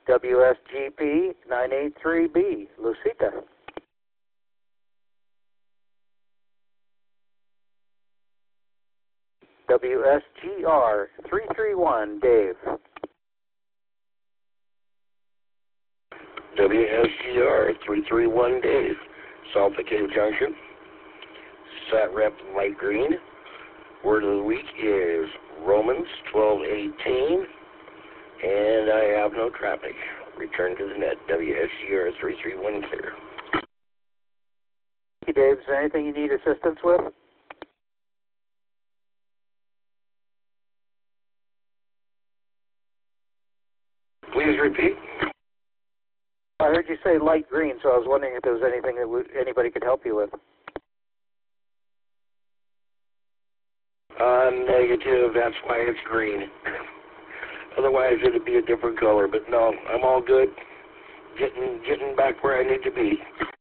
WSGP 983B, Lucita. WSGR 331, Dave. WSGR 331, Dave. Salta Cave Junction. Sat Rep Light Green. Word of the week is Romans 12:18. And I have no traffic. Return to the net. WSGR 331 clear. Hey Dave, is there anything you need assistance with? Please repeat. I heard you say light green, so I was wondering if there was anything that anybody could help you with. Negative. That's why it's green. Otherwise, it'd be a different color. But no, I'm all good. Getting back where I need to be.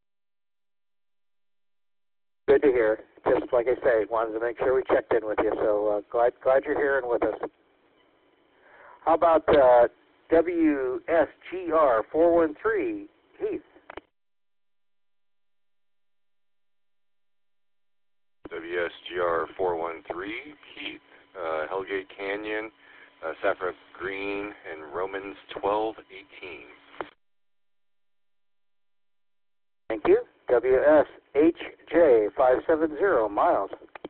Good to hear. Just like I say, wanted to make sure we checked in with you. So glad you're here and with us. How about WSGR 413, Heath? WSGR 413, Heath, Hellgate Canyon, Sat Rep Green, and Romans 12:18. Thank you. WSHJ 570, Miles.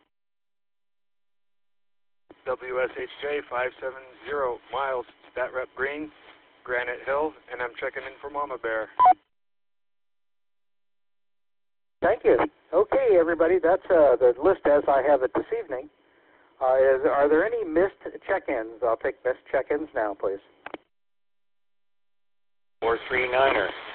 WSHJ 570, Miles, Stat Rep Green, Granite Hill, and I'm checking in for Mama Bear. Thank you. Okay, everybody, that's the list as I have it this evening. Are there any missed check-ins? I'll take missed check-ins now, please. 439er.